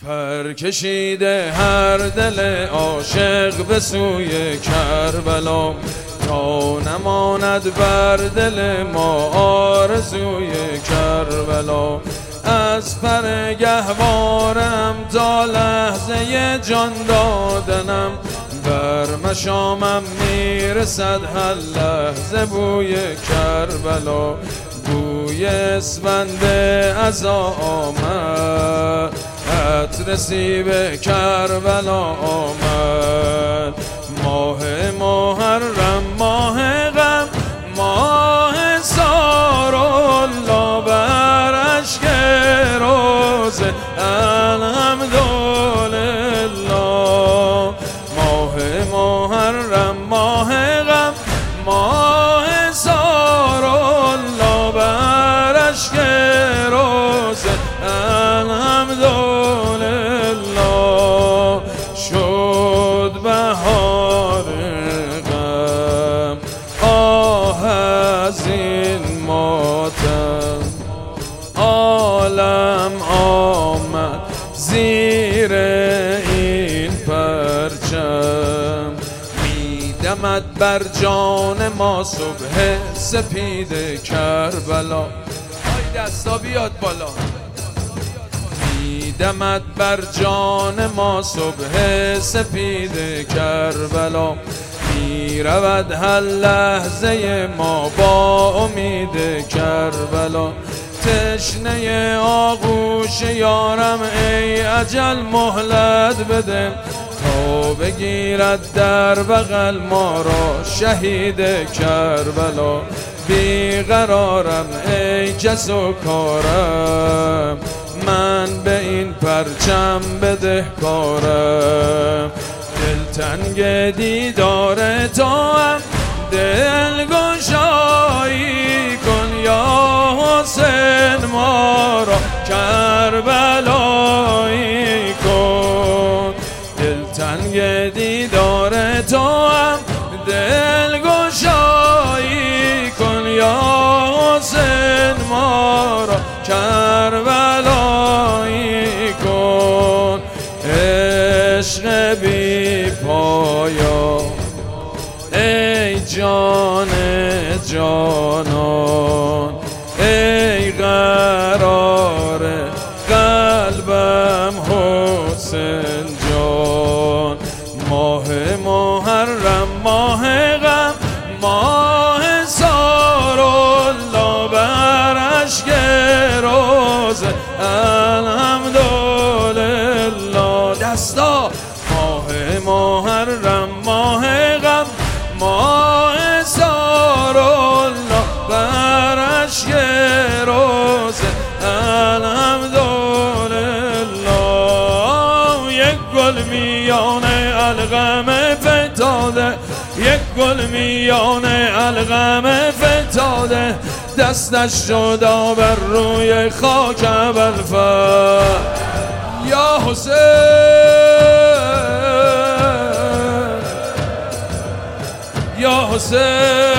پر کشیده هر دل عاشق به سوی کربلا، تا نماند بر دل ما آرزوی کربلا. از پر گهوارم تا لحظه جان دادنم، بر مشامم میرسد هر لحظه بوی کربلا. بوی اسفند عزا آمد، عطر سیب کربلا آمد. ماه محرم، ماه غم، ماه سارالله، بر اشک روزه الحمدلله. ماه محرم، ماه غم، ماه سارالله، بر اشک روزه الحمدلله. شد بهار غم، آه از این ماتم، عالم آمد زیر این پرچم. میدمد بر جان ما صبح سپید کربلا. ای دستا بیاد بالا. میدمد بر جان ما صبح سپید کربلا، میرود هر لحظه ما با امید کربلا. تشنه آغوش یارم ای اجل مهلت بده، تا بگیرد در بغل ما را شهید کربلا. بیقرارم ای کس و کارم، من به این پرچم بدهکارم. دلتنگ دیدار تو هم دلگشایی کن یا حسین، ما را کربلایی کن. دلتنگ دیدار تو هم دلگشایی کن یا حسین، ما را کربلایی کن. عشق بی پایان ای جان جانان، ای قرار قلبم حسین جان. ماه محرم، ماه غم، ماه سارالله، بر اشک روزه الحمدلله. دستا. ماه محرم، ماه غم، ماه سارالله، بر اشک روزه الحمدلله. یک گل میان الغم فتاده، یک گل میان الغم فتاده، دستش شد بر روی خاک ابوالفضل. یا حسین، یا حسین.